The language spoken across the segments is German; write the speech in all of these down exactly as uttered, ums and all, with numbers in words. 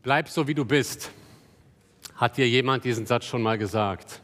Bleib so, wie du bist. Hat dir jemand diesen Satz schon mal gesagt?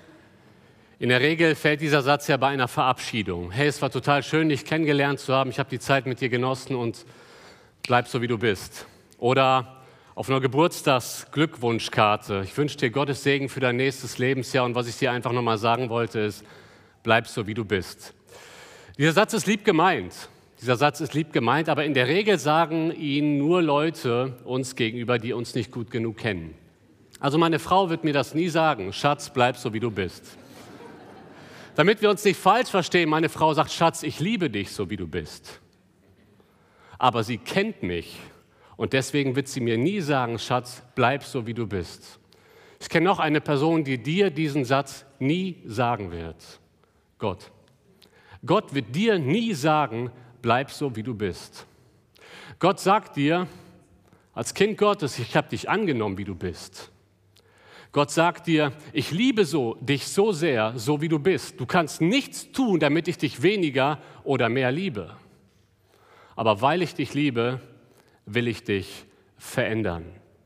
In der Regel fällt dieser Satz ja bei einer Verabschiedung. Hey, es war total schön, dich kennengelernt zu haben. Ich habe die Zeit mit dir genossen und bleib so, wie du bist. Oder auf einer Geburtstagsglückwunschkarte. Ich wünsche dir Gottes Segen für dein nächstes Lebensjahr. Und was ich dir einfach nochmal sagen wollte, ist, bleib so, wie du bist. Dieser Satz ist lieb gemeint. Dieser Satz ist lieb gemeint, aber in der Regel sagen ihn nur Leute uns gegenüber, die uns nicht gut genug kennen. Also meine Frau wird mir das nie sagen, Schatz, bleib so, wie du bist. Damit wir uns nicht falsch verstehen, meine Frau sagt, Schatz, ich liebe dich, so wie du bist. Aber sie kennt mich und deswegen wird sie mir nie sagen, Schatz, bleib so, wie du bist. Ich kenne noch eine Person, die dir diesen Satz nie sagen wird. Gott. Gott wird dir nie sagen, bleib so, wie du bist. Gott sagt dir, als Kind Gottes, ich habe dich angenommen, wie du bist. Gott sagt dir, ich liebe so, dich so sehr, so wie du bist. Du kannst nichts tun, damit ich dich weniger oder mehr liebe. Aber weil ich dich liebe, will ich dich verändern.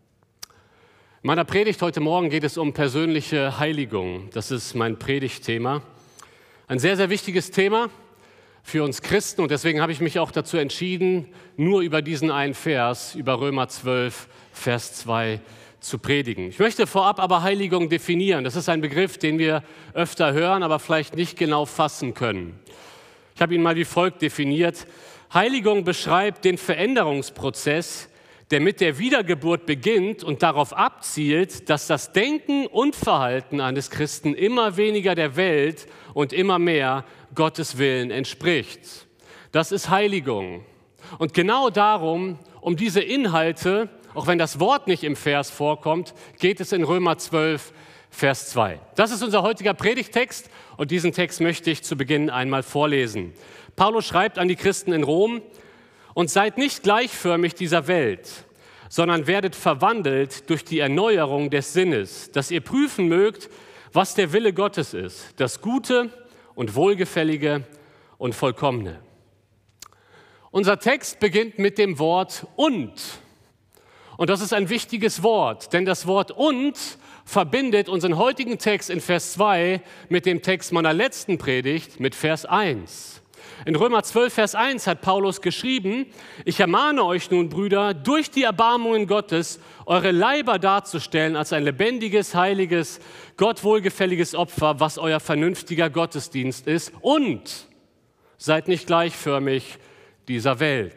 In meiner Predigt heute Morgen geht es um persönliche Heiligung. Das ist mein Predigtthema. Ein sehr, sehr wichtiges Thema für uns Christen und deswegen habe ich mich auch dazu entschieden, nur über diesen einen Vers, über Römer zwölf, Vers zwei zu predigen. Ich möchte vorab aber Heiligung definieren. Das ist ein Begriff, den wir öfter hören, aber vielleicht nicht genau fassen können. Ich habe ihn mal wie folgt definiert. Heiligung beschreibt den Veränderungsprozess, der mit der Wiedergeburt beginnt und darauf abzielt, dass das Denken und Verhalten eines Christen immer weniger der Welt und immer mehr Gottes Willen entspricht. Das ist Heiligung. Und genau darum, um diese Inhalte, auch wenn das Wort nicht im Vers vorkommt, geht es in Römer zwölf, Vers zwei. Das ist unser heutiger Predigttext und diesen Text möchte ich zu Beginn einmal vorlesen. Paulus schreibt an die Christen in Rom: Und seid nicht gleichförmig dieser Welt, sondern werdet verwandelt durch die Erneuerung des Sinnes, dass ihr prüfen mögt, was der Wille Gottes ist, das Gute und Wohlgefällige und Vollkommene. Unser Text beginnt mit dem Wort und. Und das ist ein wichtiges Wort, denn das Wort und verbindet unseren heutigen Text in Vers zwei mit dem Text meiner letzten Predigt, mit Vers eins. In Römer zwölf, Vers eins hat Paulus geschrieben: Ich ermahne euch nun, Brüder, durch die Erbarmungen Gottes, eure Leiber darzustellen als ein lebendiges, heiliges, Gott wohlgefälliges Opfer, was euer vernünftiger Gottesdienst ist, und seid nicht gleichförmig dieser Welt.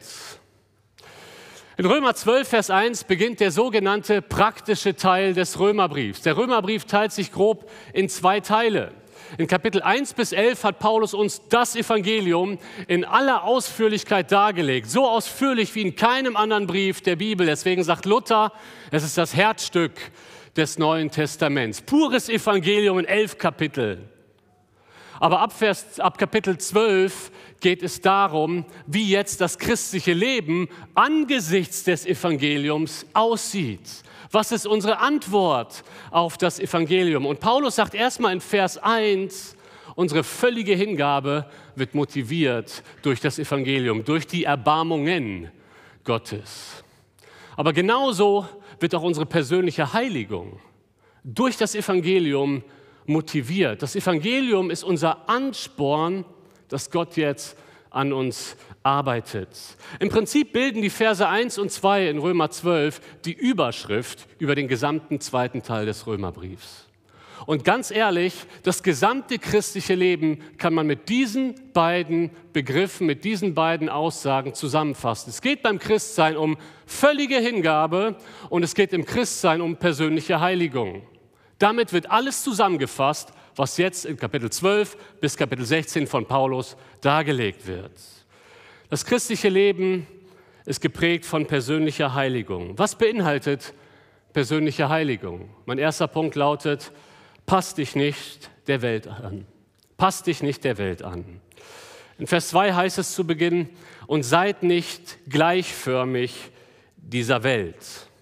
In Römer zwölf, Vers eins beginnt der sogenannte praktische Teil des Römerbriefs. Der Römerbrief teilt sich grob in zwei Teile. In Kapitel eins bis elf hat Paulus uns das Evangelium in aller Ausführlichkeit dargelegt. So ausführlich wie in keinem anderen Brief der Bibel. Deswegen sagt Luther, es ist das Herzstück des Neuen Testaments. Pures Evangelium in elf Kapiteln. Aber ab, Vers, ab Kapitel zwölf geht es darum, wie jetzt das christliche Leben angesichts des Evangeliums aussieht. Was ist unsere Antwort auf das Evangelium? Und Paulus sagt erstmal in Vers eins, unsere völlige Hingabe wird motiviert durch das Evangelium, durch die Erbarmungen Gottes. Aber genauso wird auch unsere persönliche Heiligung durch das Evangelium motiviert. Das Evangelium ist unser Ansporn, dass Gott jetzt an uns arbeitet. Im Prinzip bilden die Verse eins und zwei in Römer zwölf die Überschrift über den gesamten zweiten Teil des Römerbriefs. Und ganz ehrlich, das gesamte christliche Leben kann man mit diesen beiden Begriffen, mit diesen beiden Aussagen zusammenfassen. Es geht beim Christsein um völlige Hingabe und es geht im Christsein um persönliche Heiligung. Damit wird alles zusammengefasst, was jetzt in Kapitel zwölf bis Kapitel sechzehn von Paulus dargelegt wird. Das christliche Leben ist geprägt von persönlicher Heiligung. Was beinhaltet persönliche Heiligung? Mein erster Punkt lautet: Passt dich nicht der Welt an. Passt dich nicht der Welt an. In Vers zwei heißt es zu Beginn: Und seid nicht gleichförmig dieser Welt.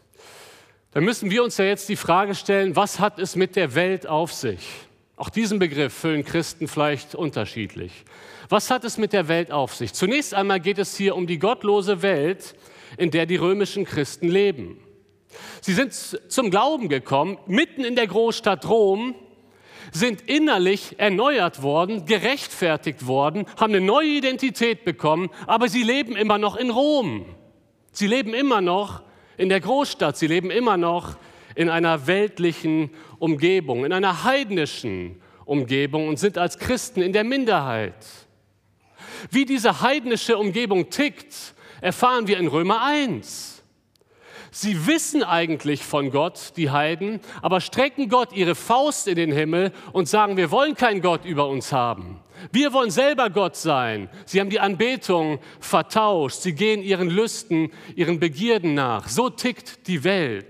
Da müssen wir uns ja jetzt die Frage stellen, was hat es mit der Welt auf sich? Auch diesen Begriff füllen Christen vielleicht unterschiedlich. Was hat es mit der Welt auf sich? Zunächst einmal geht es hier um die gottlose Welt, in der die römischen Christen leben. Sie sind zum Glauben gekommen, mitten in der Großstadt Rom, sind innerlich erneuert worden, gerechtfertigt worden, haben eine neue Identität bekommen, aber sie leben immer noch in Rom. Sie leben immer noch in der Großstadt, sie leben immer noch in einer weltlichen Umgebung, in einer heidnischen Umgebung und sind als Christen in der Minderheit. Wie diese heidnische Umgebung tickt, erfahren wir in Römer eins. Sie wissen eigentlich von Gott, die Heiden, aber strecken Gott ihre Faust in den Himmel und sagen, wir wollen keinen Gott über uns haben. Wir wollen selber Gott sein. Sie haben die Anbetung vertauscht. Sie gehen ihren Lüsten, ihren Begierden nach. So tickt die Welt.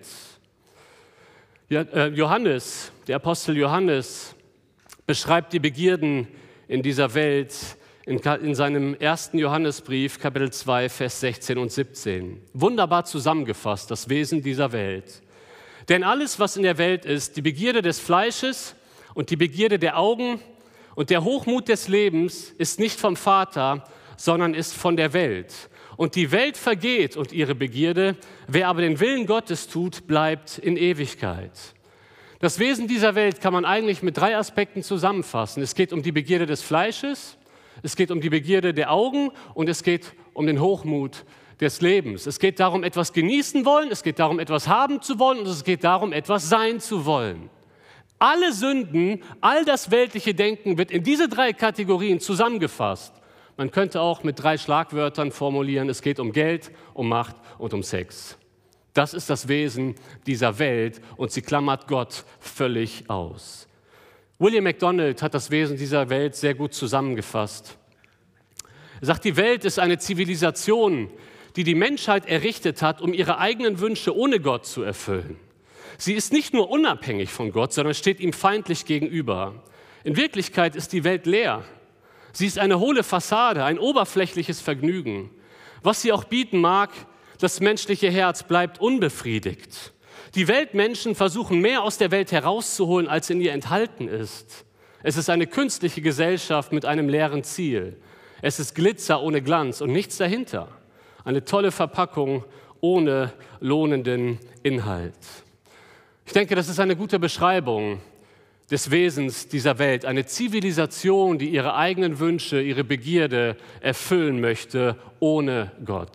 Johannes, der Apostel Johannes, beschreibt die Begierden in dieser Welt in, in seinem ersten Johannesbrief, Kapitel zwei, Vers sechzehn und siebzehn. Wunderbar zusammengefasst, das Wesen dieser Welt. Denn alles, was in der Welt ist, die Begierde des Fleisches und die Begierde der Augen und der Hochmut des Lebens, ist nicht vom Vater, sondern ist von der Welt. Und die Welt vergeht und ihre Begierde, wer aber den Willen Gottes tut, bleibt in Ewigkeit. Das Wesen dieser Welt kann man eigentlich mit drei Aspekten zusammenfassen. Es geht um die Begierde des Fleisches, es geht um die Begierde der Augen und es geht um den Hochmut des Lebens. Es geht darum, etwas genießen wollen, es geht darum, etwas haben zu wollen und es geht darum, etwas sein zu wollen. Alle Sünden, all das weltliche Denken wird in diese drei Kategorien zusammengefasst. Man könnte auch mit drei Schlagwörtern formulieren, es geht um Geld, um Macht und um Sex. Das ist das Wesen dieser Welt und sie klammert Gott völlig aus. William MacDonald hat das Wesen dieser Welt sehr gut zusammengefasst. Er sagt, die Welt ist eine Zivilisation, die die Menschheit errichtet hat, um ihre eigenen Wünsche ohne Gott zu erfüllen. Sie ist nicht nur unabhängig von Gott, sondern steht ihm feindlich gegenüber. In Wirklichkeit ist die Welt leer. Sie ist eine hohle Fassade, ein oberflächliches Vergnügen. Was sie auch bieten mag, das menschliche Herz bleibt unbefriedigt. Die Weltmenschen versuchen mehr aus der Welt herauszuholen, als in ihr enthalten ist. Es ist eine künstliche Gesellschaft mit einem leeren Ziel. Es ist Glitzer ohne Glanz und nichts dahinter. Eine tolle Verpackung ohne lohnenden Inhalt. Ich denke, das ist eine gute Beschreibung des Wesens dieser Welt. Eine Zivilisation, die ihre eigenen Wünsche, ihre Begierde erfüllen möchte, ohne Gott.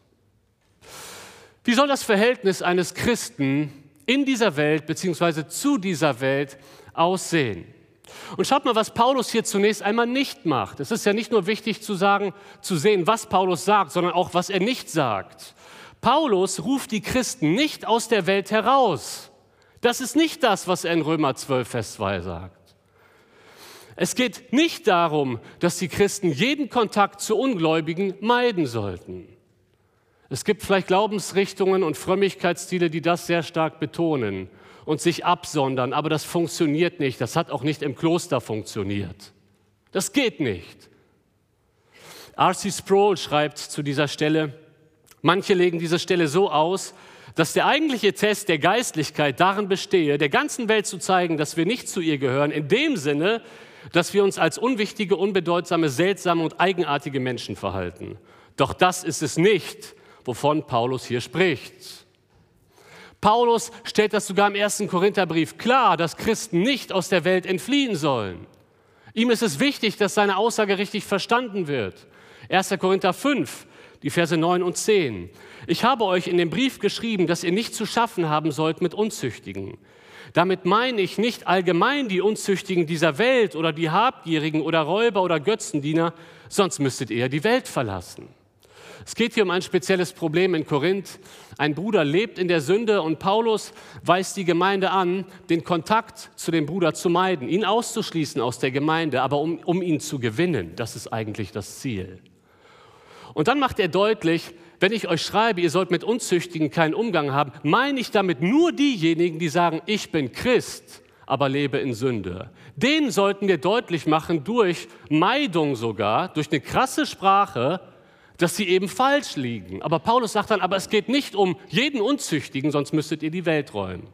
Wie soll das Verhältnis eines Christen in dieser Welt bzw. zu dieser Welt aussehen? Und schaut mal, was Paulus hier zunächst einmal nicht macht. Es ist ja nicht nur wichtig zu sagen, zu sehen, was Paulus sagt, sondern auch, was er nicht sagt. Paulus ruft die Christen nicht aus der Welt heraus. Das ist nicht das, was er in Römer zwölf, Vers zwei sagt. Es geht nicht darum, dass die Christen jeden Kontakt zu Ungläubigen meiden sollten. Es gibt vielleicht Glaubensrichtungen und Frömmigkeitsstile, die das sehr stark betonen und sich absondern, aber das funktioniert nicht. Das hat auch nicht im Kloster funktioniert. Das geht nicht. R C Sproul schreibt zu dieser Stelle, manche legen diese Stelle so aus, dass der eigentliche Test der Geistlichkeit darin bestehe, der ganzen Welt zu zeigen, dass wir nicht zu ihr gehören, in dem Sinne, dass wir uns als unwichtige, unbedeutsame, seltsame und eigenartige Menschen verhalten. Doch das ist es nicht, wovon Paulus hier spricht. Paulus stellt das sogar im ersten Korintherbrief klar, dass Christen nicht aus der Welt entfliehen sollen. Ihm ist es wichtig, dass seine Aussage richtig verstanden wird. erster Korinther fünf, die Verse neun und zehn. Ich habe euch in dem Brief geschrieben, dass ihr nicht zu schaffen haben sollt mit Unzüchtigen. Damit meine ich nicht allgemein die Unzüchtigen dieser Welt oder die Habgierigen oder Räuber oder Götzendiener, sonst müsstet ihr die Welt verlassen. Es geht hier um ein spezielles Problem in Korinth. Ein Bruder lebt in der Sünde und Paulus weist die Gemeinde an, den Kontakt zu dem Bruder zu meiden, ihn auszuschließen aus der Gemeinde, aber um, um ihn zu gewinnen. Das ist eigentlich das Ziel. Und dann macht er deutlich, wenn ich euch schreibe, ihr sollt mit Unzüchtigen keinen Umgang haben, meine ich damit nur diejenigen, die sagen, ich bin Christ, aber lebe in Sünde. Denen sollten wir deutlich machen, durch Meidung sogar, durch eine krasse Sprache, dass sie eben falsch liegen. Aber Paulus sagt dann, aber es geht nicht um jeden Unzüchtigen, sonst müsstet ihr die Welt räumen.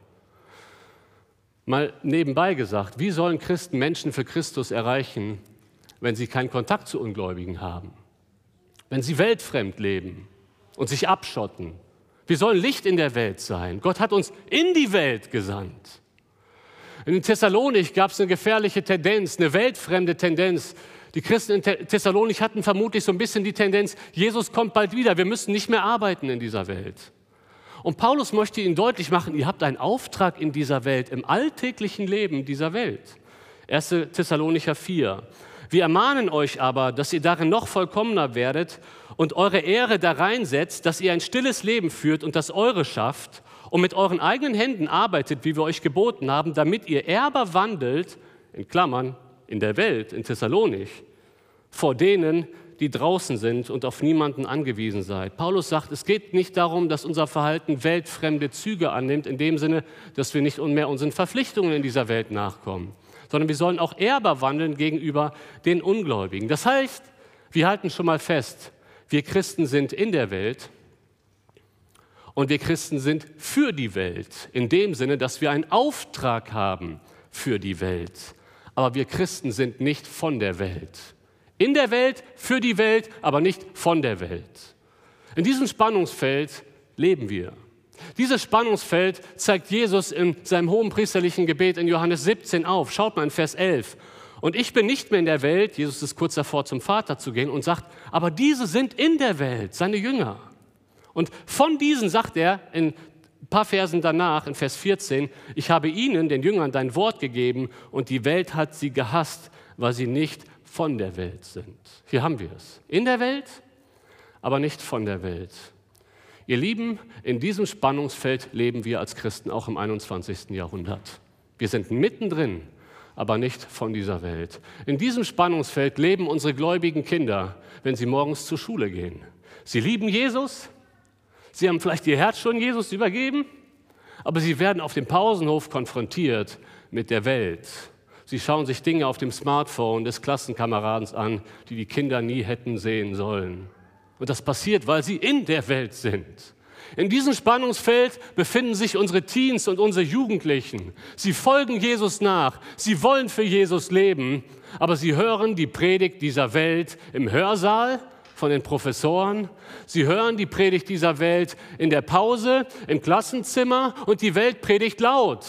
Mal nebenbei gesagt, wie sollen Christen Menschen für Christus erreichen, wenn sie keinen Kontakt zu Ungläubigen haben? Wenn sie weltfremd leben und sich abschotten, Wir sollen Licht in der Welt sein. Gott hat uns in die Welt gesandt. In Thessalonik gab es eine gefährliche Tendenz, eine weltfremde Tendenz. Die Christen in Thessalonik hatten vermutlich so ein bisschen die Tendenz, Jesus kommt bald wieder, wir müssen nicht mehr arbeiten in dieser Welt. Und Paulus möchte ihnen deutlich machen, ihr habt einen Auftrag in dieser Welt, im alltäglichen Leben dieser Welt. erster Thessalonicher vier. Wir ermahnen euch aber, dass ihr darin noch vollkommener werdet und eure Ehre da reinsetzt, dass ihr ein stilles Leben führt und das eure schafft und mit euren eigenen Händen arbeitet, wie wir euch geboten haben, damit ihr Erbe wandelt, in Klammern, in der Welt, in Thessalonik, vor denen, die draußen sind und auf niemanden angewiesen seid. Paulus sagt, es geht nicht darum, dass unser Verhalten weltfremde Züge annimmt, in dem Sinne, dass wir nicht mehr unseren Verpflichtungen in dieser Welt nachkommen, sondern wir sollen auch ehrbar wandeln gegenüber den Ungläubigen. Das heißt, wir halten schon mal fest, wir Christen sind in der Welt und wir Christen sind für die Welt, in dem Sinne, dass wir einen Auftrag haben für die Welt. Aber wir Christen sind nicht von der Welt. In der Welt, für die Welt, aber nicht von der Welt. In diesem Spannungsfeld leben wir. Dieses Spannungsfeld zeigt Jesus in seinem hohenpriesterlichen Gebet in Johannes siebzehn auf. Schaut mal in Vers elf. Und ich bin nicht mehr in der Welt, Jesus ist kurz davor, zum Vater zu gehen und sagt, aber diese sind in der Welt, seine Jünger. Und von diesen sagt er in ein paar Versen danach, in Vers vierzehn, ich habe ihnen, den Jüngern, dein Wort gegeben und die Welt hat sie gehasst, weil sie nicht von der Welt sind. Hier haben wir es. In der Welt, aber nicht von der Welt. Ihr Lieben, in diesem Spannungsfeld leben wir als Christen auch im einundzwanzigsten Jahrhundert. Wir sind mittendrin, aber nicht von dieser Welt. In diesem Spannungsfeld leben unsere gläubigen Kinder, wenn sie morgens zur Schule gehen. Sie lieben Jesus, sie haben vielleicht ihr Herz schon Jesus übergeben, aber sie werden auf dem Pausenhof konfrontiert mit der Welt. Sie schauen sich Dinge auf dem Smartphone des Klassenkameraden an, die die Kinder nie hätten sehen sollen. Und das passiert, weil sie in der Welt sind. In diesem Spannungsfeld befinden sich unsere Teens und unsere Jugendlichen. Sie folgen Jesus nach, sie wollen für Jesus leben, aber sie hören die Predigt dieser Welt im Hörsaal von den Professoren. Sie hören die Predigt dieser Welt in der Pause, im Klassenzimmer und die Welt predigt laut.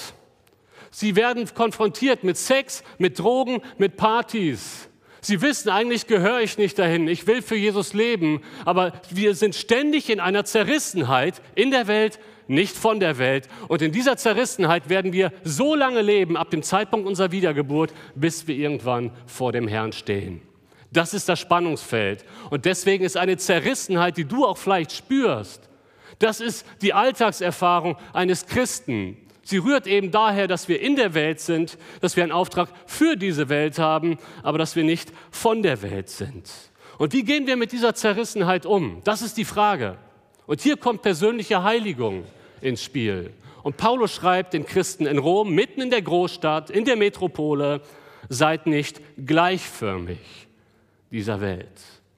Sie werden konfrontiert mit Sex, mit Drogen, mit Partys. Sie wissen, eigentlich gehöre ich nicht dahin, ich will für Jesus leben, aber wir sind ständig in einer Zerrissenheit in der Welt, nicht von der Welt. Und in dieser Zerrissenheit werden wir so lange leben, ab dem Zeitpunkt unserer Wiedergeburt, bis wir irgendwann vor dem Herrn stehen. Das ist das Spannungsfeld. Und deswegen ist eine Zerrissenheit, die du auch vielleicht spürst, das ist die Alltagserfahrung eines Christen. Sie rührt eben daher, dass wir in der Welt sind, dass wir einen Auftrag für diese Welt haben, aber dass wir nicht von der Welt sind. Und wie gehen wir mit dieser Zerrissenheit um? Das ist die Frage. Und hier kommt persönliche Heiligung ins Spiel. Und Paulus schreibt den Christen in Rom, mitten in der Großstadt, in der Metropole, seid nicht gleichförmig dieser Welt.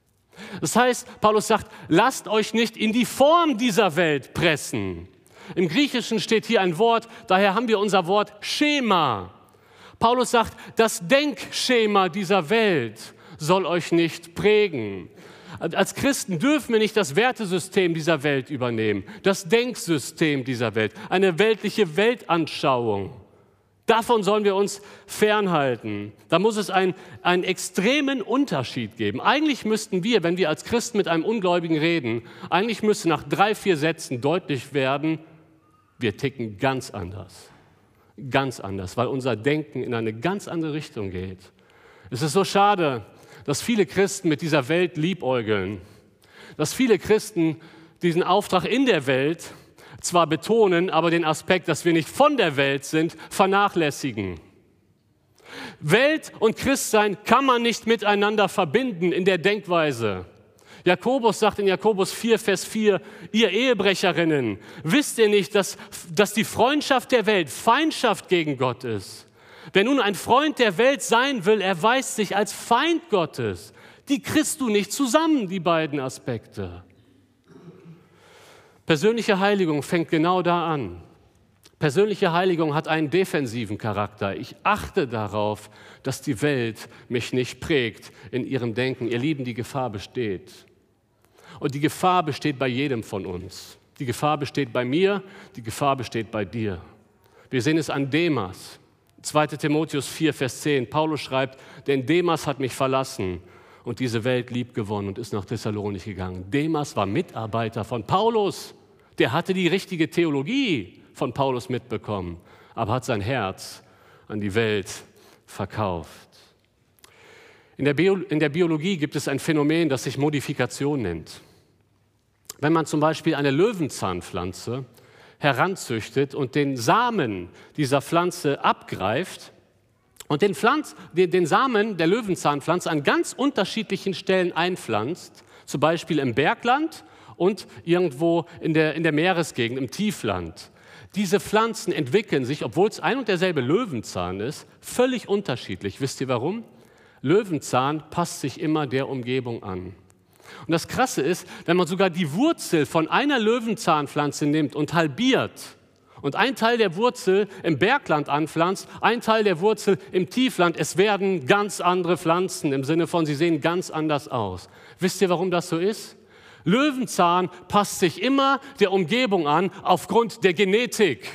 Das heißt, Paulus sagt, lasst euch nicht in die Form dieser Welt pressen. Im Griechischen steht hier ein Wort, daher haben wir unser Wort Schema. Paulus sagt, das Denkschema dieser Welt soll euch nicht prägen. Als Christen dürfen wir nicht das Wertesystem dieser Welt übernehmen, das Denksystem dieser Welt, eine weltliche Weltanschauung. Davon sollen wir uns fernhalten. Da muss es einen, einen extremen Unterschied geben. Eigentlich müssten wir, wenn wir als Christen mit einem Ungläubigen reden, eigentlich müsste nach drei, vier Sätzen deutlich werden, wir ticken ganz anders. Ganz anders, weil unser Denken in eine ganz andere Richtung geht. Es ist so schade, dass viele Christen mit dieser Welt liebäugeln. Dass viele Christen diesen Auftrag in der Welt zwar betonen, aber den Aspekt, dass wir nicht von der Welt sind, vernachlässigen. Welt und Christsein kann man nicht miteinander verbinden in der Denkweise. Jakobus sagt in Jakobus vier, Vers vier, ihr Ehebrecherinnen, wisst ihr nicht, dass, dass die Freundschaft der Welt Feindschaft gegen Gott ist? Wer nun ein Freund der Welt sein will, erweist sich als Feind Gottes. Die kriegst du nicht zusammen, die beiden Aspekte. Persönliche Heiligung fängt genau da an. Persönliche Heiligung hat einen defensiven Charakter. Ich achte darauf, dass die Welt mich nicht prägt in ihrem Denken. Ihr Lieben, die Gefahr besteht. Und die Gefahr besteht bei jedem von uns. Die Gefahr besteht bei mir, die Gefahr besteht bei dir. Wir sehen es an Demas. zweiter Timotheus vier, Vers zehn. Paulus schreibt, denn Demas hat mich verlassen und diese Welt lieb gewonnen und ist nach Thessalonich gegangen. Demas war Mitarbeiter von Paulus. Der hatte die richtige Theologie von Paulus mitbekommen, aber hat sein Herz an die Welt verkauft. In der, Bio, in der Biologie gibt es ein Phänomen, das sich Modifikation nennt. Wenn man zum Beispiel eine Löwenzahnpflanze heranzüchtet und den Samen dieser Pflanze abgreift und den, Pflanz, den, den Samen der Löwenzahnpflanze an ganz unterschiedlichen Stellen einpflanzt, zum Beispiel im Bergland und irgendwo in der, in der Meeresgegend, im Tiefland. Diese Pflanzen entwickeln sich, obwohl es ein und derselbe Löwenzahn ist, völlig unterschiedlich. Wisst ihr warum? Löwenzahn passt sich immer der Umgebung an. Und das Krasse ist, wenn man sogar die Wurzel von einer Löwenzahnpflanze nimmt und halbiert und ein Teil der Wurzel im Bergland anpflanzt, ein Teil der Wurzel im Tiefland, es werden ganz andere Pflanzen im Sinne von, sie sehen ganz anders aus. Wisst ihr, warum das so ist? Löwenzahn passt sich immer der Umgebung an aufgrund der Genetik.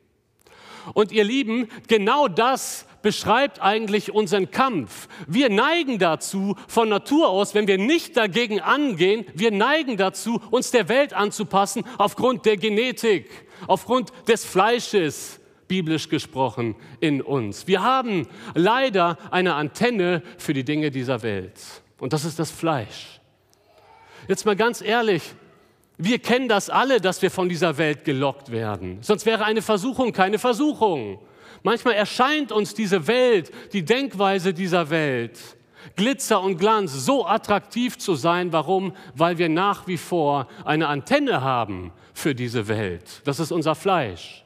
Und ihr Lieben, genau das beschreibt eigentlich unseren Kampf. Wir neigen dazu, von Natur aus, wenn wir nicht dagegen angehen, wir neigen dazu, uns der Welt anzupassen aufgrund der Genetik, aufgrund des Fleisches, biblisch gesprochen, in uns. Wir haben leider eine Antenne für die Dinge dieser Welt. Und das ist das Fleisch. Jetzt mal ganz ehrlich, wir kennen das alle, dass wir von dieser Welt gelockt werden. Sonst wäre eine Versuchung keine Versuchung. Manchmal erscheint uns diese Welt, die Denkweise dieser Welt, Glitzer und Glanz, so attraktiv zu sein. Warum? Weil wir nach wie vor eine Antenne haben für diese Welt. Das ist unser Fleisch.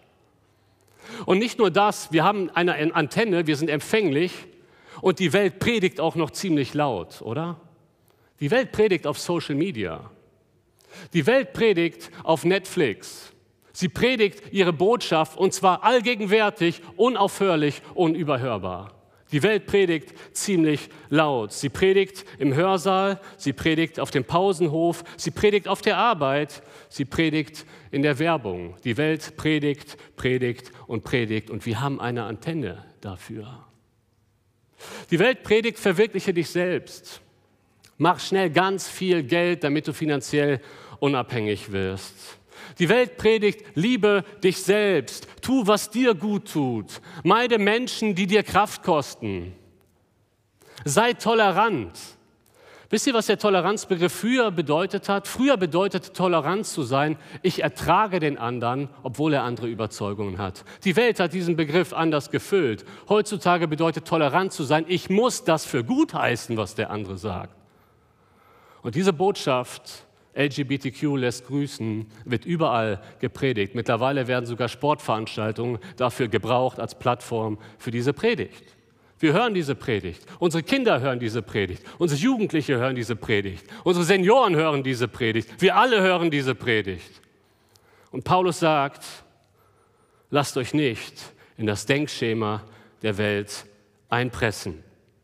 Und nicht nur das, wir haben eine Antenne, wir sind empfänglich und die Welt predigt auch noch ziemlich laut, oder? Die Welt predigt auf Social Media. Die Welt predigt auf Netflix. Sie predigt ihre Botschaft und zwar allgegenwärtig, unaufhörlich, unüberhörbar. Die Welt predigt ziemlich laut. Sie predigt im Hörsaal, sie predigt auf dem Pausenhof, sie predigt auf der Arbeit, sie predigt in der Werbung. Die Welt predigt, predigt und predigt und wir haben eine Antenne dafür. Die Welt predigt, verwirkliche dich selbst. Mach schnell ganz viel Geld, damit du finanziell unabhängig wirst. Die Welt predigt, liebe dich selbst, tu, was dir gut tut, meide Menschen, die dir Kraft kosten. Sei tolerant. Wisst ihr, was der Toleranzbegriff früher bedeutet hat? Früher bedeutete Toleranz zu sein, ich ertrage den anderen, obwohl er andere Überzeugungen hat. Die Welt hat diesen Begriff anders gefüllt. Heutzutage bedeutet tolerant zu sein, ich muss das für gut heißen, was der andere sagt. Und diese Botschaft, L G B T Q lässt grüßen, wird überall gepredigt. Mittlerweile werden sogar Sportveranstaltungen dafür gebraucht als Plattform für diese Predigt. Wir hören diese Predigt. Unsere Kinder hören diese Predigt. Unsere Jugendliche hören diese Predigt. Unsere Senioren hören diese Predigt. Wir alle hören diese Predigt. Und Paulus sagt, lasst euch nicht in das Denkschema der Welt einpressen.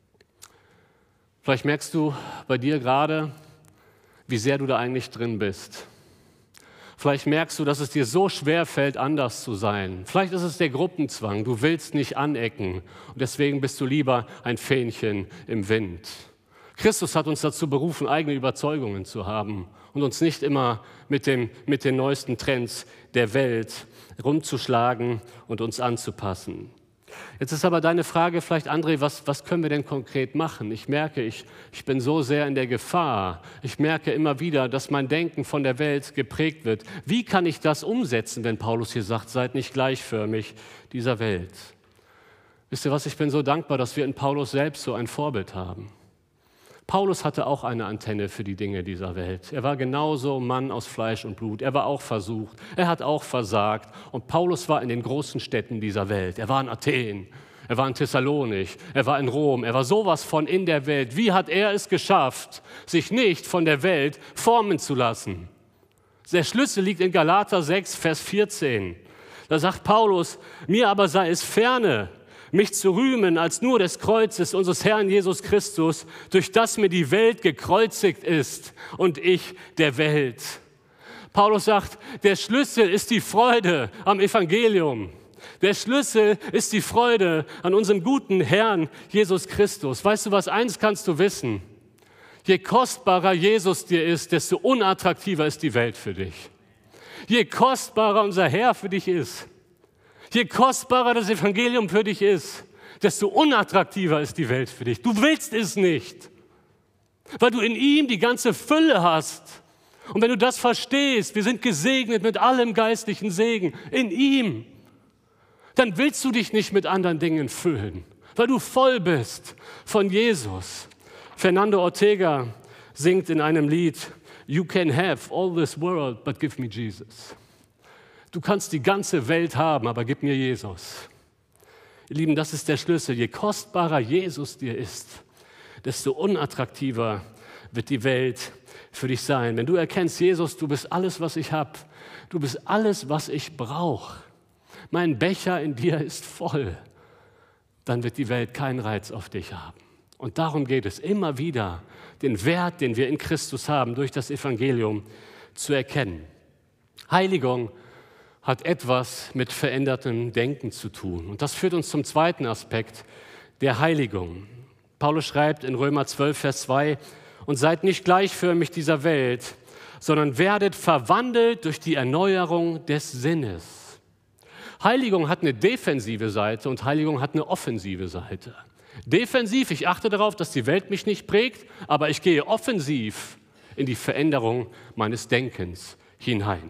Vielleicht merkst du bei dir gerade, wie sehr du da eigentlich drin bist. Vielleicht merkst du, dass es dir so schwer fällt, anders zu sein. Vielleicht ist es der Gruppenzwang, du willst nicht anecken und deswegen bist du lieber ein Fähnchen im Wind. Christus hat uns dazu berufen, eigene Überzeugungen zu haben und uns nicht immer mit, dem, mit den neuesten Trends der Welt rumzuschlagen und uns anzupassen. Jetzt ist aber deine Frage vielleicht, André, was, was können wir denn konkret machen? Ich merke, ich, ich bin so sehr in der Gefahr. Ich merke immer wieder, dass mein Denken von der Welt geprägt wird. Wie kann ich das umsetzen, wenn Paulus hier sagt, seid nicht gleichförmig dieser Welt? Wisst ihr was, ich bin so dankbar, dass wir in Paulus selbst so ein Vorbild haben. Paulus hatte auch eine Antenne für die Dinge dieser Welt. Er war genauso Mann aus Fleisch und Blut. Er war auch versucht. Er hat auch versagt. Und Paulus war in den großen Städten dieser Welt. Er war in Athen. Er war in Thessalonich. Er war in Rom. Er war sowas von in der Welt. Wie hat er es geschafft, sich nicht von der Welt formen zu lassen? Der Schlüssel liegt in Galater sechs, Vers vierzehn. Da sagt Paulus, mir aber sei es ferne, mich zu rühmen als nur des Kreuzes unseres Herrn Jesus Christus, durch das mir die Welt gekreuzigt ist und ich der Welt. Paulus sagt, der Schlüssel ist die Freude am Evangelium. Der Schlüssel ist die Freude an unserem guten Herrn Jesus Christus. Weißt du was, eins kannst du wissen. Je kostbarer Jesus dir ist, desto unattraktiver ist die Welt für dich. Je kostbarer unser Herr für dich ist, je kostbarer das Evangelium für dich ist, desto unattraktiver ist die Welt für dich. Du willst es nicht, weil du in ihm die ganze Fülle hast. Und wenn du das verstehst, wir sind gesegnet mit allem geistlichen Segen in ihm, dann willst du dich nicht mit anderen Dingen füllen, weil du voll bist von Jesus. Fernando Ortega singt in einem Lied, You can have all this world, but give me Jesus. Du kannst die ganze Welt haben, aber gib mir Jesus. Ihr Lieben, das ist der Schlüssel. Je kostbarer Jesus dir ist, desto unattraktiver wird die Welt für dich sein. Wenn du erkennst, Jesus, du bist alles, was ich habe. Du bist alles, was ich brauche. Mein Becher in dir ist voll. Dann wird die Welt keinen Reiz auf dich haben. Und darum geht es immer wieder, den Wert, den wir in Christus haben, durch das Evangelium zu erkennen. Heiligung hat etwas mit verändertem Denken zu tun. Und das führt uns zum zweiten Aspekt der Heiligung. Paulus schreibt in Römer zwölf, Vers zwei, und seid nicht gleichförmig dieser Welt, sondern werdet verwandelt durch die Erneuerung des Sinnes. Heiligung hat eine defensive Seite und Heiligung hat eine offensive Seite. Defensiv, ich achte darauf, dass die Welt mich nicht prägt, aber ich gehe offensiv in die Veränderung meines Denkens hinein.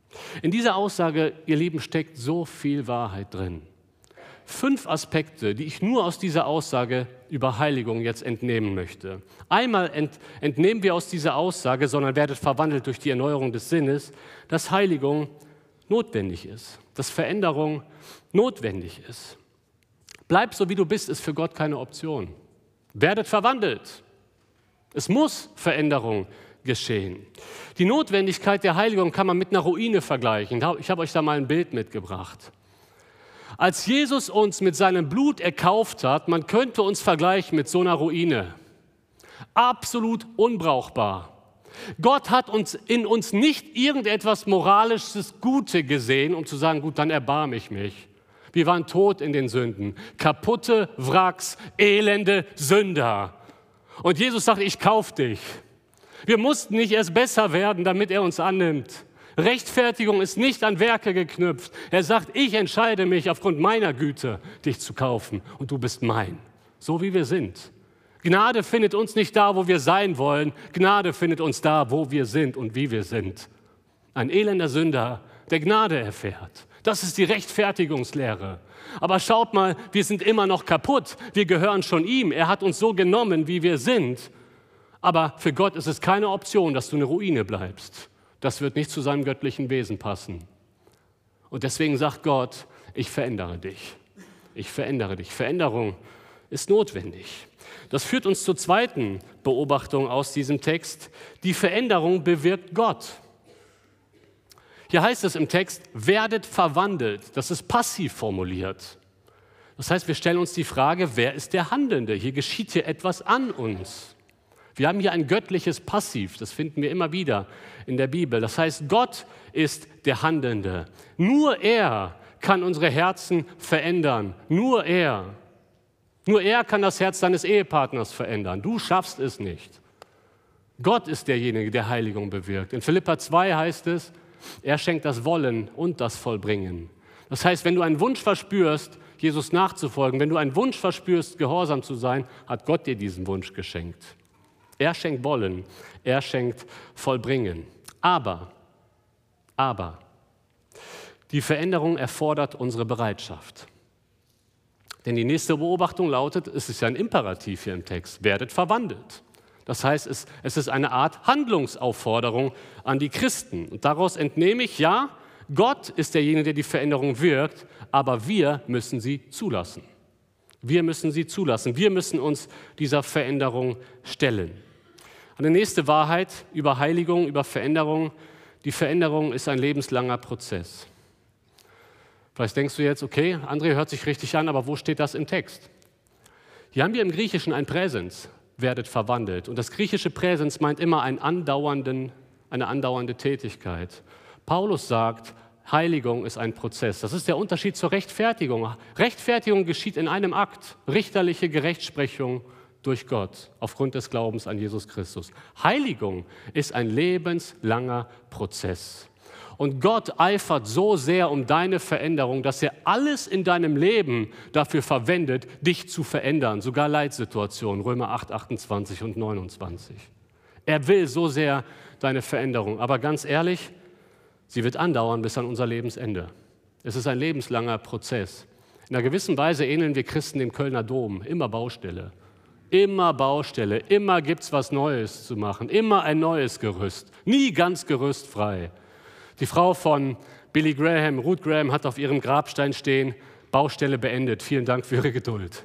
In dieser Aussage, ihr Lieben, steckt so viel Wahrheit drin. Fünf Aspekte, die ich nur aus dieser Aussage über Heiligung jetzt entnehmen möchte. Einmal ent, entnehmen wir aus dieser Aussage, sondern werdet verwandelt durch die Erneuerung des Sinnes, dass Heiligung notwendig ist, dass Veränderung notwendig ist. Bleib so, wie du bist, ist für Gott keine Option. Werdet verwandelt. Es muss Veränderung geschehen. Die Notwendigkeit der Heiligung kann man mit einer Ruine vergleichen. Ich habe euch da mal ein Bild mitgebracht. Als Jesus uns mit seinem Blut erkauft hat, man könnte uns vergleichen mit so einer Ruine. Absolut unbrauchbar. Gott hat uns in uns nicht irgendetwas Moralisches Gute gesehen, um zu sagen, gut, dann erbarme ich mich. Wir waren tot in den Sünden, kaputte Wracks, elende Sünder. Und Jesus sagt, ich kauf dich. Wir mussten nicht erst besser werden, damit er uns annimmt. Rechtfertigung ist nicht an Werke geknüpft. Er sagt, ich entscheide mich aufgrund meiner Güte, dich zu kaufen und du bist mein, so wie wir sind. Gnade findet uns nicht da, wo wir sein wollen. Gnade findet uns da, wo wir sind und wie wir sind. Ein elender Sünder, der Gnade erfährt. Das ist die Rechtfertigungslehre. Aber schaut mal, wir sind immer noch kaputt. Wir gehören schon ihm. Er hat uns so genommen, wie wir sind. Aber für Gott ist es keine Option, dass du eine Ruine bleibst. Das wird nicht zu seinem göttlichen Wesen passen. Und deswegen sagt Gott, ich verändere dich. Ich verändere dich. Veränderung ist notwendig. Das führt uns zur zweiten Beobachtung aus diesem Text. Die Veränderung bewirkt Gott. Hier heißt es im Text, werdet verwandelt. Das ist passiv formuliert. Das heißt, wir stellen uns die Frage, wer ist der Handelnde? Hier geschieht hier etwas an uns. Wir haben hier ein göttliches Passiv, das finden wir immer wieder in der Bibel. Das heißt, Gott ist der Handelnde. Nur er kann unsere Herzen verändern. Nur er. Nur er kann das Herz deines Ehepartners verändern. Du schaffst es nicht. Gott ist derjenige, der Heiligung bewirkt. In Philipper zwei heißt es, er schenkt das Wollen und das Vollbringen. Das heißt, wenn du einen Wunsch verspürst, Jesus nachzufolgen, wenn du einen Wunsch verspürst, gehorsam zu sein, hat Gott dir diesen Wunsch geschenkt. Er schenkt Wollen, er schenkt Vollbringen. Aber, aber, die Veränderung erfordert unsere Bereitschaft. Denn die nächste Beobachtung lautet, es ist ja ein Imperativ hier im Text, werdet verwandelt. Das heißt, es, es ist eine Art Handlungsaufforderung an die Christen. Und daraus entnehme ich, ja, Gott ist derjenige, der die Veränderung wirkt, aber wir müssen sie zulassen. Wir müssen sie zulassen. Wir müssen uns dieser Veränderung stellen. Eine nächste Wahrheit über Heiligung, über Veränderung. Die Veränderung ist ein lebenslanger Prozess. Vielleicht denkst du jetzt, okay, André hört sich richtig an, aber wo steht das im Text? Hier haben wir im Griechischen ein Präsens, werdet verwandelt. Und das griechische Präsens meint immer einen andauernden eine andauernde Tätigkeit. Paulus sagt, Heiligung ist ein Prozess. Das ist der Unterschied zur Rechtfertigung. Rechtfertigung geschieht in einem Akt, richterliche Gerechtsprechung durch Gott aufgrund des Glaubens an Jesus Christus. Heiligung ist ein lebenslanger Prozess. Und Gott eifert so sehr um deine Veränderung, dass er alles in deinem Leben dafür verwendet, dich zu verändern, sogar Leitsituationen, Römer acht, achtundzwanzig und neunundzwanzig. Er will so sehr deine Veränderung, aber ganz ehrlich, sie wird andauern bis an unser Lebensende. Es ist ein lebenslanger Prozess. In einer gewissen Weise ähneln wir Christen dem Kölner Dom, immer Baustelle. Immer Baustelle, immer gibt es was Neues zu machen, immer ein neues Gerüst, nie ganz gerüstfrei. Die Frau von Billy Graham, Ruth Graham, hat auf ihrem Grabstein stehen, Baustelle beendet, vielen Dank für Ihre Geduld.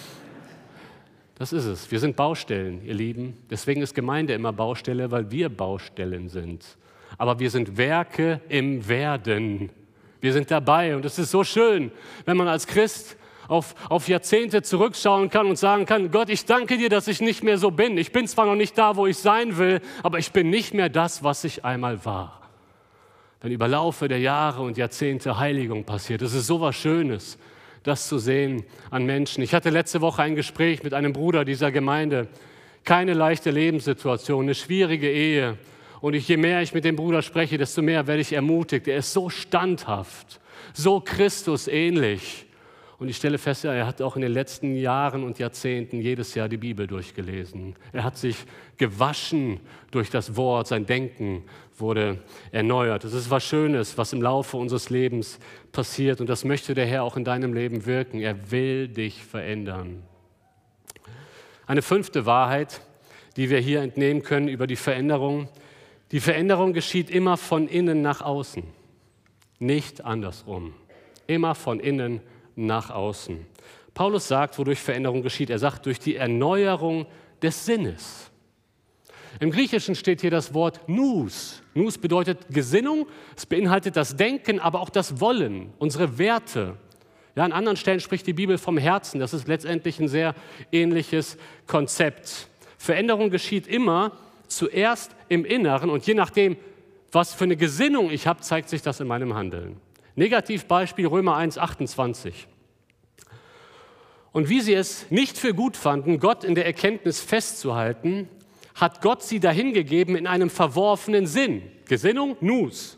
Das ist es, wir sind Baustellen, ihr Lieben. Deswegen ist Gemeinde immer Baustelle, weil wir Baustellen sind. Aber wir sind Werke im Werden. Wir sind dabei und es ist so schön, wenn man als Christ Auf, auf Jahrzehnte zurückschauen kann und sagen kann, Gott, ich danke dir, dass ich nicht mehr so bin. Ich bin zwar noch nicht da, wo ich sein will, aber ich bin nicht mehr das, was ich einmal war. Wenn über Laufe der Jahre und Jahrzehnte Heiligung passiert, das ist so was Schönes, das zu sehen an Menschen. Ich hatte letzte Woche ein Gespräch mit einem Bruder dieser Gemeinde. Keine leichte Lebenssituation, eine schwierige Ehe. Und ich, je mehr ich mit dem Bruder spreche, desto mehr werde ich ermutigt. Er ist so standhaft, so Christusähnlich. Und ich stelle fest, er hat auch in den letzten Jahren und Jahrzehnten jedes Jahr die Bibel durchgelesen. Er hat sich gewaschen durch das Wort, sein Denken wurde erneuert. Das ist was Schönes, was im Laufe unseres Lebens passiert. Und das möchte der Herr auch in deinem Leben wirken. Er will dich verändern. Eine fünfte Wahrheit, die wir hier entnehmen können über die Veränderung. Die Veränderung geschieht immer von innen nach außen, nicht andersrum. Immer von innen nach außen. Paulus sagt, wodurch Veränderung geschieht. Er sagt, durch die Erneuerung des Sinnes. Im Griechischen steht hier das Wort nous. Nous bedeutet Gesinnung, es beinhaltet das Denken, aber auch das Wollen, unsere Werte. Ja, an anderen Stellen spricht die Bibel vom Herzen. Das ist letztendlich ein sehr ähnliches Konzept. Veränderung geschieht immer zuerst im Inneren und je nachdem, was für eine Gesinnung ich habe, zeigt sich das in meinem Handeln. Negativbeispiel Römer eins, achtundzwanzig. Und wie sie es nicht für gut fanden, Gott in der Erkenntnis festzuhalten, hat Gott sie dahingegeben in einem verworfenen Sinn. Gesinnung, nous.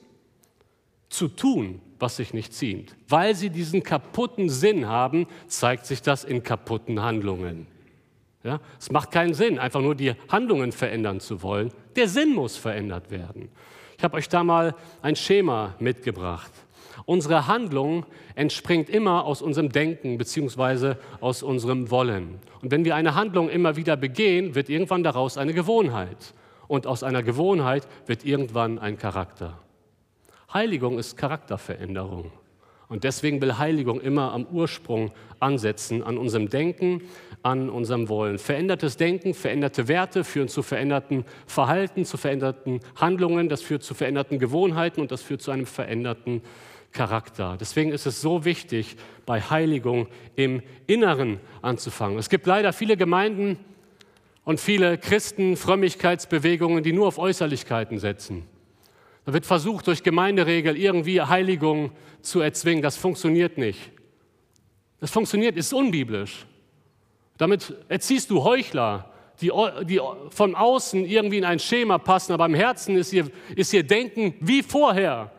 Zu tun, was sich nicht ziemt. Weil sie diesen kaputten Sinn haben, zeigt sich das in kaputten Handlungen. Ja, es macht keinen Sinn, einfach nur die Handlungen verändern zu wollen. Der Sinn muss verändert werden. Ich habe euch da mal ein Schema mitgebracht. Unsere Handlung entspringt immer aus unserem Denken bzw. aus unserem Wollen. Und wenn wir eine Handlung immer wieder begehen, wird irgendwann daraus eine Gewohnheit. Und aus einer Gewohnheit wird irgendwann ein Charakter. Heiligung ist Charakterveränderung. Und deswegen will Heiligung immer am Ursprung ansetzen, an unserem Denken, an unserem Wollen. Verändertes Denken, veränderte Werte führen zu veränderten Verhalten, zu veränderten Handlungen, das führt zu veränderten Gewohnheiten und das führt zu einem veränderten Charakter. Deswegen ist es so wichtig, bei Heiligung im Inneren anzufangen. Es gibt leider viele Gemeinden und viele Christen, Frömmigkeitsbewegungen, die nur auf Äußerlichkeiten setzen. Da wird versucht, durch Gemeinderegel irgendwie Heiligung zu erzwingen. Das funktioniert nicht. Das funktioniert, ist unbiblisch. Damit erziehst du Heuchler, die, die von außen irgendwie in ein Schema passen, aber im Herzen ist ihr, ist ihr Denken wie vorher.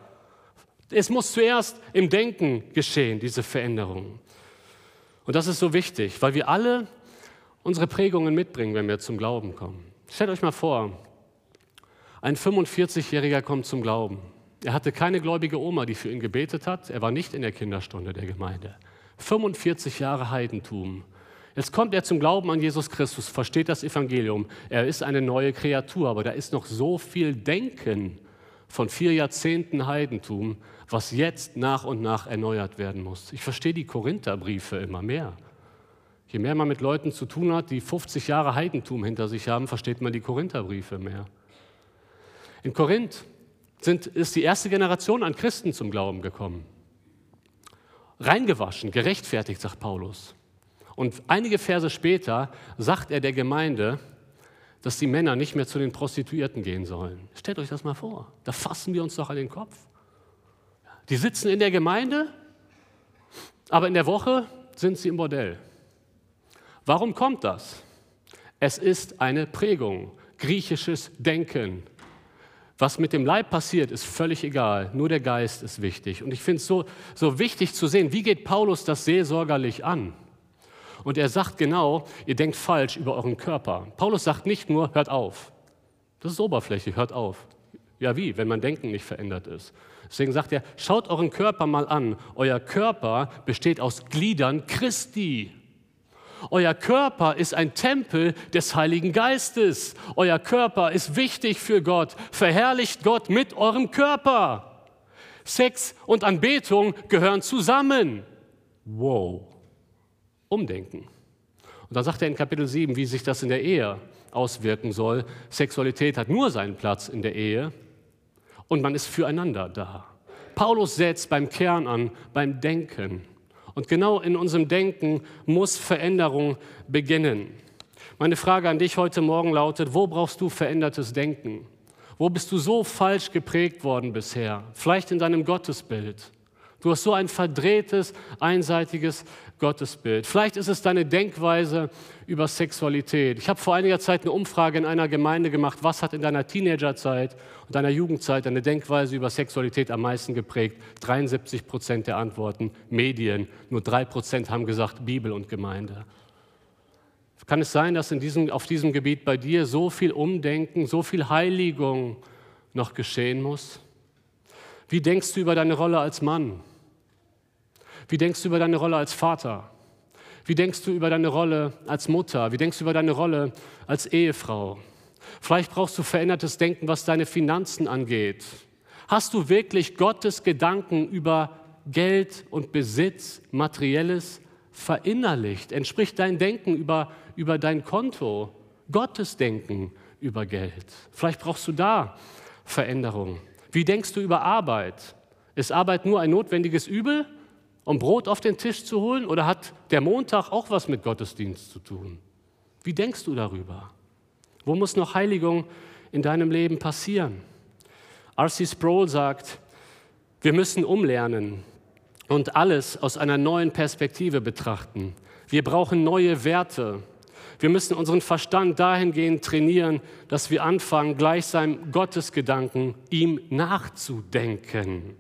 Es muss zuerst im Denken geschehen, diese Veränderung. Und das ist so wichtig, weil wir alle unsere Prägungen mitbringen, wenn wir zum Glauben kommen. Stellt euch mal vor, ein fünfundvierzigjähriger kommt zum Glauben. Er hatte keine gläubige Oma, die für ihn gebetet hat. Er war nicht in der Kinderstunde der Gemeinde. fünfundvierzig Jahre Heidentum. Jetzt kommt er zum Glauben an Jesus Christus, versteht das Evangelium. Er ist eine neue Kreatur, aber da ist noch so viel Denken von vier Jahrzehnten Heidentum, was jetzt nach und nach erneuert werden muss. Ich verstehe die Korintherbriefe immer mehr. Je mehr man mit Leuten zu tun hat, die fünfzig Jahre Heidentum hinter sich haben, versteht man die Korintherbriefe mehr. In Korinth sind, ist die erste Generation an Christen zum Glauben gekommen. Reingewaschen, gerechtfertigt, sagt Paulus. Und einige Verse später sagt er der Gemeinde, dass die Männer nicht mehr zu den Prostituierten gehen sollen. Stellt euch das mal vor. Da fassen wir uns doch an den Kopf. Die sitzen in der Gemeinde, aber in der Woche sind sie im Bordell. Warum kommt das? Es ist eine Prägung, griechisches Denken. Was mit dem Leib passiert, ist völlig egal. Nur der Geist ist wichtig. Und ich finde es so, so wichtig zu sehen, wie geht Paulus das seelsorgerlich an? Und er sagt genau, ihr denkt falsch über euren Körper. Paulus sagt nicht nur, hört auf. Das ist oberflächlich, hört auf. Ja wie, wenn mein Denken nicht verändert ist. Deswegen sagt er, schaut euren Körper mal an. Euer Körper besteht aus Gliedern Christi. Euer Körper ist ein Tempel des Heiligen Geistes. Euer Körper ist wichtig für Gott. Verherrlicht Gott mit eurem Körper. Sex und Anbetung gehören zusammen. Wow. Umdenken. Und dann sagt er in Kapitel sieben, wie sich das in der Ehe auswirken soll. Sexualität hat nur seinen Platz in der Ehe und man ist füreinander da. Paulus setzt beim Kern an, beim Denken. Und genau in unserem Denken muss Veränderung beginnen. Meine Frage an dich heute Morgen lautet, wo brauchst du verändertes Denken? Wo bist du so falsch geprägt worden bisher? Vielleicht in deinem Gottesbild. Du hast so ein verdrehtes, einseitiges Gottesbild. Vielleicht ist es deine Denkweise über Sexualität. Ich habe vor einiger Zeit eine Umfrage in einer Gemeinde gemacht, was hat in deiner Teenagerzeit und deiner Jugendzeit deine Denkweise über Sexualität am meisten geprägt? dreiundsiebzig Prozent der Antworten Medien, nur drei Prozent haben gesagt Bibel und Gemeinde. Kann es sein, dass in diesem, auf diesem Gebiet bei dir so viel Umdenken, so viel Heiligung noch geschehen muss? Wie denkst du über deine Rolle als Mann? Wie denkst du über deine Rolle als Vater? Wie denkst du über deine Rolle als Mutter? Wie denkst du über deine Rolle als Ehefrau? Vielleicht brauchst du verändertes Denken, was deine Finanzen angeht. Hast du wirklich Gottes Gedanken über Geld und Besitz, Materielles verinnerlicht? Entspricht dein Denken über, über dein Konto Gottes Denken über Geld? Vielleicht brauchst du da Veränderung. Wie denkst du über Arbeit? Ist Arbeit nur ein notwendiges Übel, um Brot auf den Tisch zu holen? Oder hat der Montag auch was mit Gottesdienst zu tun? Wie denkst du darüber? Wo muss noch Heiligung in deinem Leben passieren? R C Sproul sagt, wir müssen umlernen und alles aus einer neuen Perspektive betrachten. Wir brauchen neue Werte. Wir müssen unseren Verstand dahingehend trainieren, dass wir anfangen, gleich seinem Gottesgedanken ihm nachzudenken.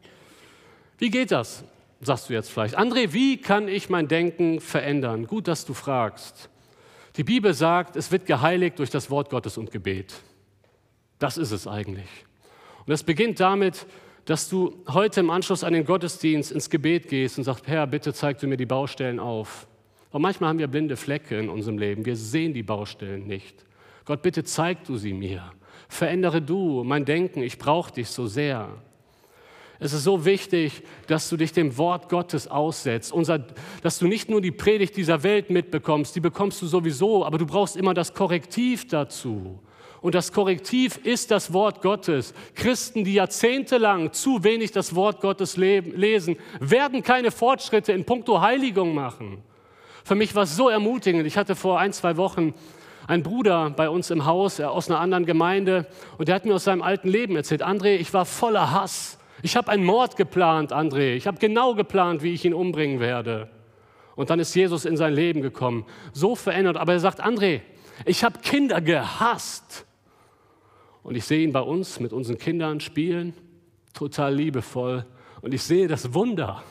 Wie geht das? Sagst du jetzt vielleicht. André, wie kann ich mein Denken verändern? Gut, dass du fragst. Die Bibel sagt, es wird geheiligt durch das Wort Gottes und Gebet. Das ist es eigentlich. Und es beginnt damit, dass du heute im Anschluss an den Gottesdienst ins Gebet gehst und sagst, Herr, bitte zeig du mir die Baustellen auf. Und manchmal haben wir blinde Flecke in unserem Leben. Wir sehen die Baustellen nicht. Gott, bitte zeig du sie mir. Verändere du mein Denken. Ich brauche dich so sehr. Es ist so wichtig, dass du dich dem Wort Gottes aussetzt. Unser, dass du nicht nur die Predigt dieser Welt mitbekommst, die bekommst du sowieso, aber du brauchst immer das Korrektiv dazu. Und das Korrektiv ist das Wort Gottes. Christen, die jahrzehntelang zu wenig das Wort Gottes lesen, werden keine Fortschritte in puncto Heiligung machen. Für mich war es so ermutigend. Ich hatte vor ein, zwei Wochen einen Bruder bei uns im Haus aus einer anderen Gemeinde und der hat mir aus seinem alten Leben erzählt. André, ich war voller Hass. Ich habe einen Mord geplant, André. Ich habe genau geplant, wie ich ihn umbringen werde. Und dann ist Jesus in sein Leben gekommen. So verändert. Aber er sagt, André, ich habe Kinder gehasst. Und ich sehe ihn bei uns mit unseren Kindern spielen, total liebevoll. Und ich sehe das Wunder.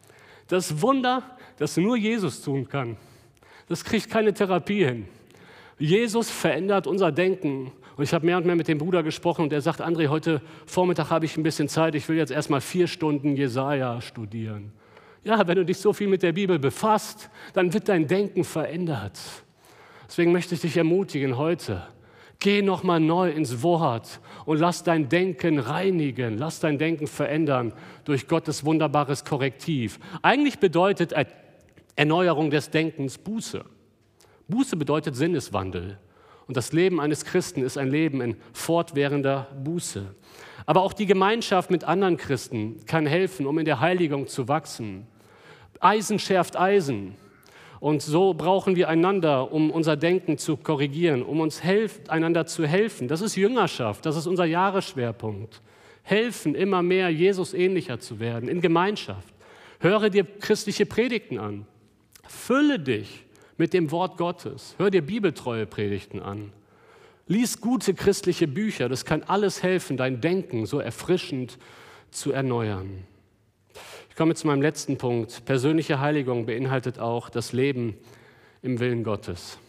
Das Wunder, das nur Jesus tun kann. Das kriegt keine Therapie hin. Jesus verändert unser Denken. Und ich habe mehr und mehr mit dem Bruder gesprochen und er sagt, André, heute Vormittag habe ich ein bisschen Zeit, ich will jetzt erstmal vier Stunden Jesaja studieren. Ja, wenn du dich so viel mit der Bibel befasst, dann wird dein Denken verändert. Deswegen möchte ich dich ermutigen heute, geh nochmal neu ins Wort und lass dein Denken reinigen, lass dein Denken verändern durch Gottes wunderbares Korrektiv. Eigentlich bedeutet Erneuerung des Denkens Buße. Buße bedeutet Sinneswandel. Und das Leben eines Christen ist ein Leben in fortwährender Buße. Aber auch die Gemeinschaft mit anderen Christen kann helfen, um in der Heiligung zu wachsen. Eisen schärft Eisen. Und so brauchen wir einander, um unser Denken zu korrigieren, um uns helf, einander zu helfen. Das ist Jüngerschaft, das ist unser Jahresschwerpunkt. Helfen, immer mehr Jesus ähnlicher zu werden, in Gemeinschaft. Höre dir christliche Predigten an. Fülle dich mit dem Wort Gottes. Hör dir bibeltreue Predigten an. Lies gute christliche Bücher. Das kann alles helfen, dein Denken so erfrischend zu erneuern. Ich komme zu meinem letzten Punkt. Persönliche Heiligung beinhaltet auch das Leben im Willen Gottes.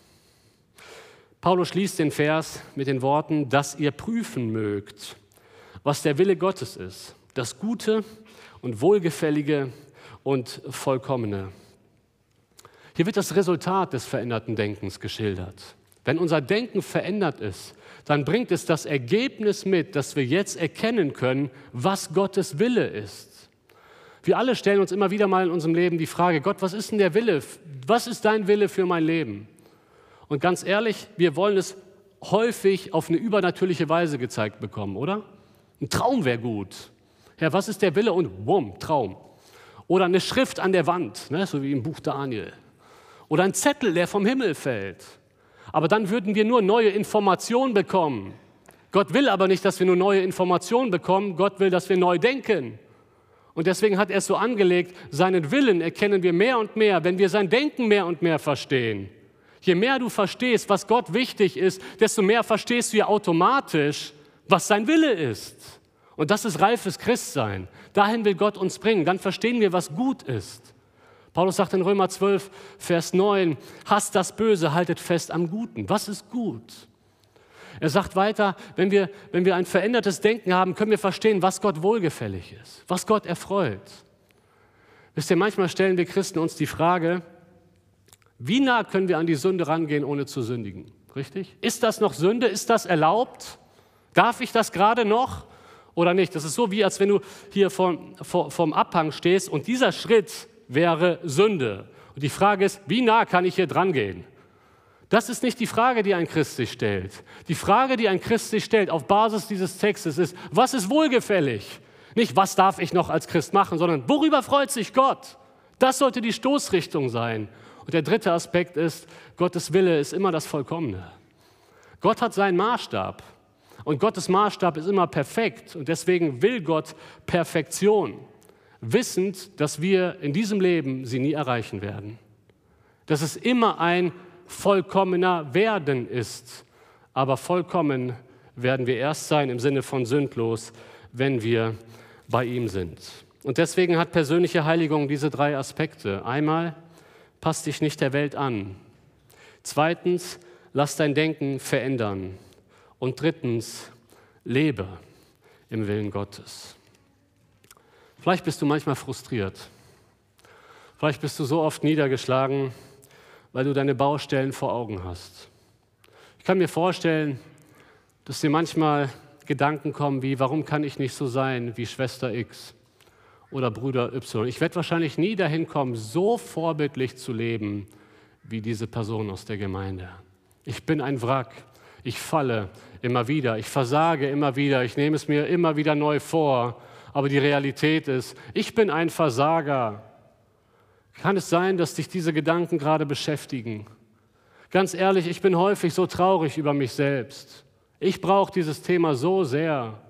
Paulus schließt den Vers mit den Worten, dass ihr prüfen mögt, was der Wille Gottes ist, das Gute und Wohlgefällige und Vollkommene. Hier wird das Resultat des veränderten Denkens geschildert. Wenn unser Denken verändert ist, dann bringt es das Ergebnis mit, dass wir jetzt erkennen können, was Gottes Wille ist. Wir alle stellen uns immer wieder mal in unserem Leben die Frage, Gott, was ist denn der Wille? Was ist dein Wille für mein Leben? Und ganz ehrlich, wir wollen es häufig auf eine übernatürliche Weise gezeigt bekommen, oder? Ein Traum wäre gut. Herr, was ist der Wille? Und bumm, Traum. Oder eine Schrift an der Wand, ne, so wie im Buch Daniel. Oder ein Zettel, der vom Himmel fällt. Aber dann würden wir nur neue Informationen bekommen. Gott will aber nicht, dass wir nur neue Informationen bekommen. Gott will, dass wir neu denken. Und deswegen hat er es so angelegt, seinen Willen erkennen wir mehr und mehr, wenn wir sein Denken mehr und mehr verstehen. Je mehr du verstehst, was Gott wichtig ist, desto mehr verstehst du ja automatisch, was sein Wille ist. Und das ist reifes Christsein. Dahin will Gott uns bringen. Dann verstehen wir, was gut ist. Paulus sagt in Römer zwölf, Vers neun, hasst das Böse, haltet fest am Guten. Was ist gut? Er sagt weiter, wenn wir, wenn wir ein verändertes Denken haben, können wir verstehen, was Gott wohlgefällig ist, was Gott erfreut. Wisst ihr, manchmal stellen wir Christen uns die Frage, wie nah können wir an die Sünde rangehen, ohne zu sündigen? Richtig? Ist das noch Sünde? Ist das erlaubt? Darf ich das gerade noch oder nicht? Das ist so, wie als wenn du hier vom, vom Abhang stehst und dieser Schritt wäre Sünde. Und die Frage ist, wie nah kann ich hier dran gehen? Das ist nicht die Frage, die ein Christ sich stellt. Die Frage, die ein Christ sich stellt auf Basis dieses Textes ist, was ist wohlgefällig? Nicht, was darf ich noch als Christ machen, sondern worüber freut sich Gott? Das sollte die Stoßrichtung sein. Und der dritte Aspekt ist, Gottes Wille ist immer das Vollkommene. Gott hat seinen Maßstab. Und Gottes Maßstab ist immer perfekt. Und deswegen will Gott Perfektion. Wissend, dass wir in diesem Leben sie nie erreichen werden. Dass es immer ein vollkommener Werden ist. Aber vollkommen werden wir erst sein im Sinne von sündlos, wenn wir bei ihm sind. Und deswegen hat persönliche Heiligung diese drei Aspekte. Einmal, pass dich nicht der Welt an. Zweitens, lass dein Denken verändern. Und drittens, lebe im Willen Gottes. Vielleicht bist du manchmal frustriert. Vielleicht bist du so oft niedergeschlagen, weil du deine Baustellen vor Augen hast. Ich kann mir vorstellen, dass dir manchmal Gedanken kommen wie, warum kann ich nicht so sein wie Schwester X oder Bruder Y? Ich werde wahrscheinlich nie dahin kommen, so vorbildlich zu leben wie diese Person aus der Gemeinde. Ich bin ein Wrack. Ich falle immer wieder. Ich versage immer wieder. Ich nehme es mir immer wieder neu vor. Aber die Realität ist, ich bin ein Versager. Kann es sein, dass dich diese Gedanken gerade beschäftigen? Ganz ehrlich, ich bin häufig so traurig über mich selbst. Ich brauche dieses Thema so sehr.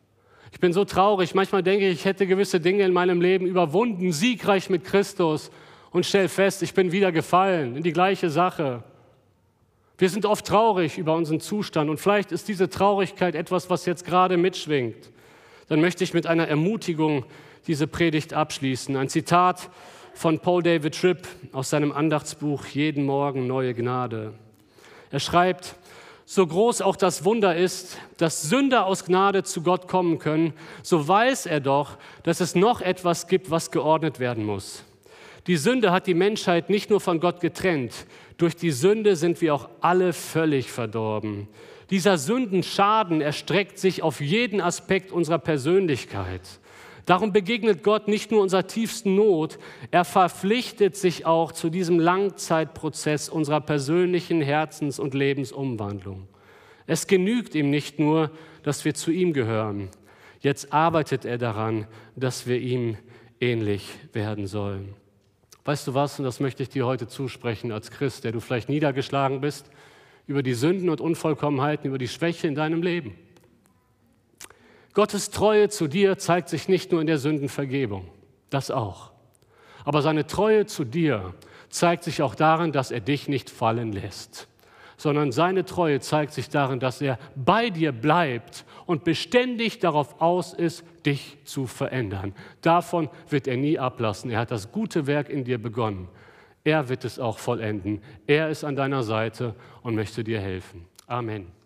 Ich bin so traurig. Manchmal denke ich, ich hätte gewisse Dinge in meinem Leben überwunden, siegreich mit Christus, und stelle fest, ich bin wieder gefallen in die gleiche Sache. Wir sind oft traurig über unseren Zustand und vielleicht ist diese Traurigkeit etwas, was jetzt gerade mitschwingt. Dann möchte ich mit einer Ermutigung diese Predigt abschließen. Ein Zitat von Paul David Tripp aus seinem Andachtsbuch Jeden Morgen neue Gnade. Er schreibt, so groß auch das Wunder ist, dass Sünder aus Gnade zu Gott kommen können, so weiß er doch, dass es noch etwas gibt, was geordnet werden muss. Die Sünde hat die Menschheit nicht nur von Gott getrennt, durch die Sünde sind wir auch alle völlig verdorben. Dieser Sündenschaden erstreckt sich auf jeden Aspekt unserer Persönlichkeit. Darum begegnet Gott nicht nur unserer tiefsten Not, er verpflichtet sich auch zu diesem Langzeitprozess unserer persönlichen Herzens- und Lebensumwandlung. Es genügt ihm nicht nur, dass wir zu ihm gehören. Jetzt arbeitet er daran, dass wir ihm ähnlich werden sollen. Weißt du was, und das möchte ich dir heute zusprechen als Christ, der du vielleicht niedergeschlagen bist über die Sünden und Unvollkommenheiten, über die Schwäche in deinem Leben. Gottes Treue zu dir zeigt sich nicht nur in der Sündenvergebung, das auch. Aber seine Treue zu dir zeigt sich auch darin, dass er dich nicht fallen lässt, sondern seine Treue zeigt sich darin, dass er bei dir bleibt und beständig darauf aus ist, dich zu verändern. Davon wird er nie ablassen. Er hat das gute Werk in dir begonnen. Er wird es auch vollenden. Er ist an deiner Seite und möchte dir helfen. Amen.